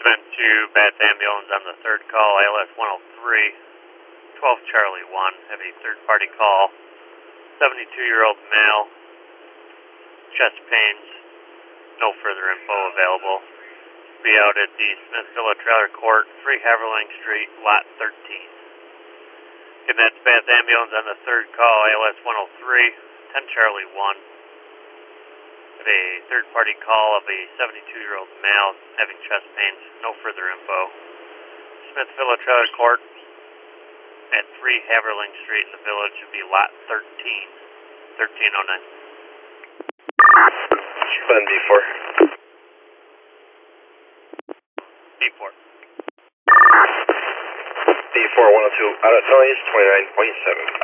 Been to Bath Ambulance on the third call, ALS 103, 12 Charlie 1. Have a third party call. 72-year-old male, chest pains, no further info available. Be out at the Smith Villa Trailer Court, 3 Haverling Street, Lot 13. Again, that's Bath Ambulance on the third call, ALS 103, 10 Charlie 1. Have a third party call of a 72-year-old male having chest pains, no further info. Smith Villa Trailer Court at 3 Haverling Street in the Village would be Lot 13, 1309. Glenn B4. B4. B4 102 out of noise 29.7.